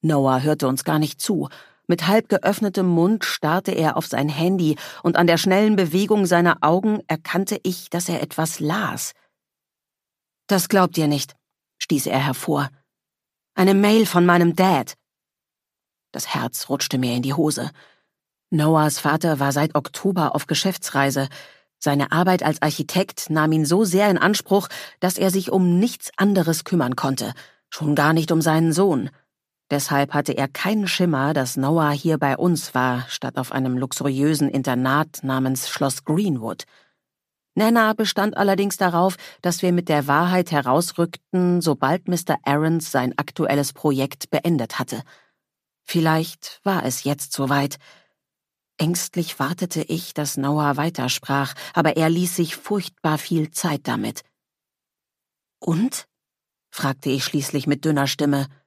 Noah hörte uns gar nicht zu. Mit halb geöffnetem Mund starrte er auf sein Handy, und an der schnellen Bewegung seiner Augen erkannte ich, dass er etwas las. »Das glaubt ihr nicht«, stieß er hervor. »Eine Mail von meinem Dad.« Das Herz rutschte mir in die Hose. Noahs Vater war seit Oktober auf Geschäftsreise. Seine Arbeit als Architekt nahm ihn so sehr in Anspruch, dass er sich um nichts anderes kümmern konnte, schon gar nicht um seinen Sohn. Deshalb hatte er keinen Schimmer, dass Noah hier bei uns war, statt auf einem luxuriösen Internat namens Schloss Greenwood. Nana bestand allerdings darauf, dass wir mit der Wahrheit herausrückten, sobald Mr. Aarons sein aktuelles Projekt beendet hatte. Vielleicht war es jetzt soweit. Ängstlich wartete ich, dass Noah weitersprach, aber er ließ sich furchtbar viel Zeit damit. »Und?« fragte ich schließlich mit dünner Stimme.